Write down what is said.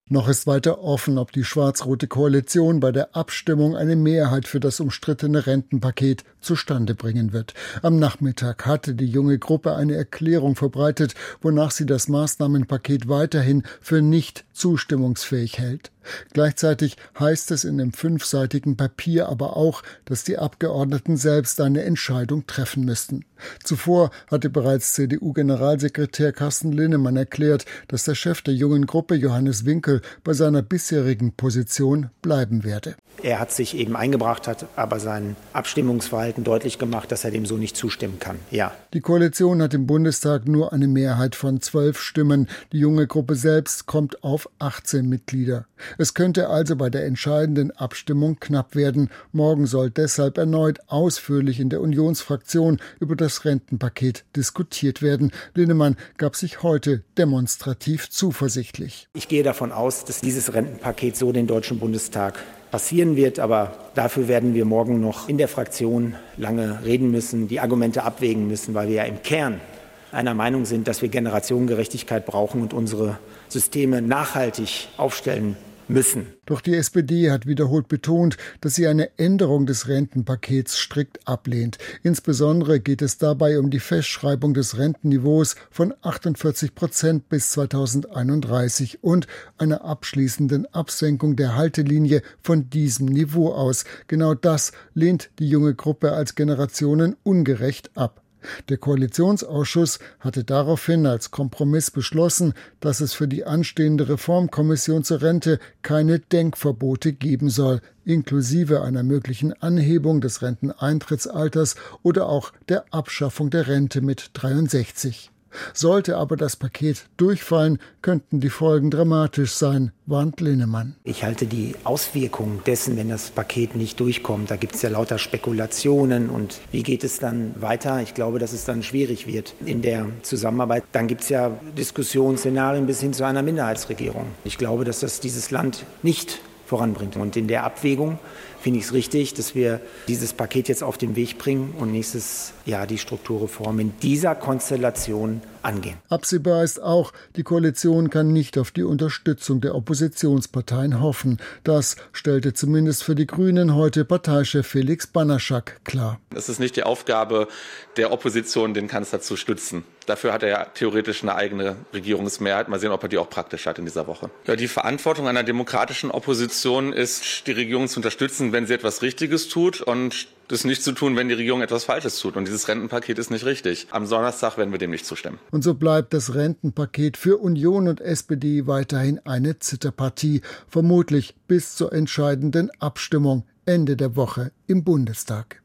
Noch ist weiter offen, ob die schwarz-rote Koalition bei der Abstimmung eine Mehrheit für das umstrittene Rentenpaket zustande bringen wird. Am Nachmittag hatte die junge Gruppe eine Erklärung verbreitet, wonach sie das Maßnahmenpaket weiterhin für nicht zustimmungsfähig hält. Gleichzeitig heißt es in dem 5-seitigen Papier aber auch, dass die Abgeordneten selbst eine Entscheidung treffen müssten. Zuvor hatte bereits CDU-Generalsekretär Carsten Linnemann erklärt, dass der Chef der jungen Gruppe, Johannes Winkel, bei seiner bisherigen Position bleiben werde. Er hat sich eben eingebracht, hat aber sein Abstimmungsverhalten deutlich gemacht, dass er dem so nicht zustimmen kann. Ja. Die Koalition hat im Bundestag nur eine Mehrheit von 12 Stimmen. Die junge Gruppe selbst kommt auf 18 Mitglieder. Es könnte also bei der entscheidenden Abstimmung knapp werden. Morgen soll deshalb erneut ausführlich in der Unionsfraktion über das Rentenpaket diskutiert werden. Linnemann gab sich heute demonstrativ zuversichtlich. Ich gehe davon aus, dass dieses Rentenpaket so den Deutschen Bundestag passieren wird, aber dafür werden wir morgen noch in der Fraktion lange reden müssen, die Argumente abwägen müssen, weil wir ja im Kern einer Meinung sind, dass wir Generationengerechtigkeit brauchen und unsere Systeme nachhaltig aufstellen müssen. Doch die SPD hat wiederholt betont, dass sie eine Änderung des Rentenpakets strikt ablehnt. Insbesondere geht es dabei um die Festschreibung des Rentenniveaus von 48% bis 2031 und einer abschließenden Absenkung der Haltelinie von diesem Niveau aus. Genau das lehnt die junge Gruppe als generationenungerecht ab. Der Koalitionsausschuss hatte daraufhin als Kompromiss beschlossen, dass es für die anstehende Reformkommission zur Rente keine Denkverbote geben soll, inklusive einer möglichen Anhebung des Renteneintrittsalters oder auch der Abschaffung der Rente mit 63. Sollte aber das Paket durchfallen, könnten die Folgen dramatisch sein, warnt Linnemann. Ich halte die Auswirkungen dessen, wenn das Paket nicht durchkommt, da gibt es ja lauter Spekulationen und wie geht es dann weiter? Ich glaube, dass es dann schwierig wird in der Zusammenarbeit. Dann gibt es ja Diskussionsszenarien bis hin zu einer Minderheitsregierung. Ich glaube, dass das dieses Land nicht voranbringt. Und in der Abwägung finde ich es richtig, dass wir dieses Paket jetzt auf den Weg bringen und nächstes Jahr die Strukturreform in dieser Konstellation angehen. Absehbar ist auch, die Koalition kann nicht auf die Unterstützung der Oppositionsparteien hoffen. Das stellte zumindest für die Grünen heute Parteichef Felix Banaschak klar. Es ist nicht die Aufgabe der Opposition, den Kanzler zu stützen. Dafür hat er ja theoretisch eine eigene Regierungsmehrheit. Mal sehen, ob er die auch praktisch hat in dieser Woche. Ja, die Verantwortung einer demokratischen Opposition ist, die Regierung zu unterstützen, wenn sie etwas Richtiges tut und das nicht zu tun, wenn die Regierung etwas Falsches tut. Und dieses Rentenpaket ist nicht richtig. Am Donnerstag werden wir dem nicht zustimmen. Und so bleibt das Rentenpaket für Union und SPD weiterhin eine Zitterpartie. Vermutlich bis zur entscheidenden Abstimmung Ende der Woche im Bundestag.